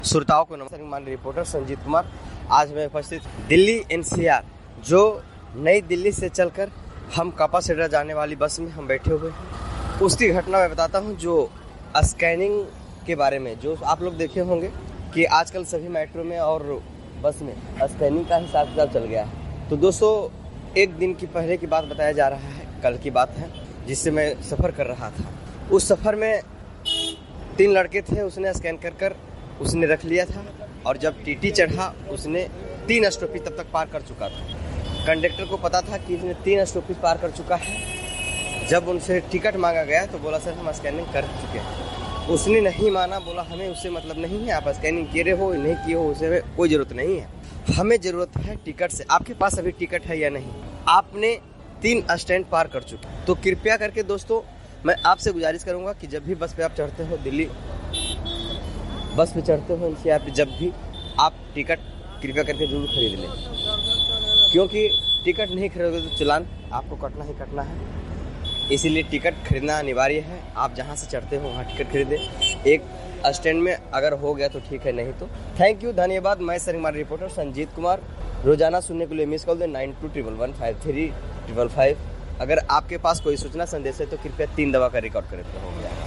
श्रोताओं को नमस्कार। माननीय रिपोर्टर संजीत कुमार। आज मैं उपस्थित दिल्ली एनसीआर जो नई दिल्ली से चलकर हम कापासेडा जाने वाली बस में हम बैठे हुए हैं, उसकी घटना मैं बताता हूं। जो स्कैनिंग के बारे में जो आप लोग देखे होंगे कि आजकल सभी मेट्रो में और बस में स्कैनिंग का हिसाब किताब चल गया है। तो दोस्तों, एक दिन की पहले की बात बताया जा रहा है, कल की बात है, जिससे मैं सफ़र कर रहा था। उस सफ़र में 3 लड़के थे, उसने स्कैन कर उसने रख लिया था और जब टीटी चढ़ा उसने 3 स्टॉपेज तब तक पार कर चुका था। कंडक्टर को पता था कि इसने 3 स्टॉपेज पार कर चुका है। जब उनसे टिकट मांगा गया तो बोला सर हम स्कैनिंग कर चुके हैं। उसने नहीं माना, बोला हमें उससे मतलब नहीं है, आप स्कैनिंग किए रहे हो नहीं किए हो उससे कोई ज़रूरत नहीं है, हमें ज़रूरत है टिकट से। आपके पास अभी टिकट है या नहीं? आपने 3 स्टैंड पार कर चुके। तो कृपया करके दोस्तों, मैं आपसे गुजारिश करूँगा कि जब भी बस पे आप चढ़ते हो, दिल्ली बस पे चढ़ते हो एनसीआर पे, जब भी आप टिकट कृपया करके जरूर खरीद लें, क्योंकि टिकट नहीं खरीदोगे तो चालान आपको कटना ही कटना है। इसीलिए टिकट खरीदना अनिवार्य है। आप जहां से चढ़ते हो वहां टिकट खरीदें। एक स्टैंड में अगर हो गया तो ठीक है, नहीं तो थैंक यू, धन्यवाद। मैं हमारे रिपोर्टर संजीत कुमार। रोजाना सुनने के लिए मिस कॉल दें 9211535555। अगर आपके पास कोई सूचना संदेश है तो कृपया 3 दबा कर रिकॉर्ड करें। हो गया।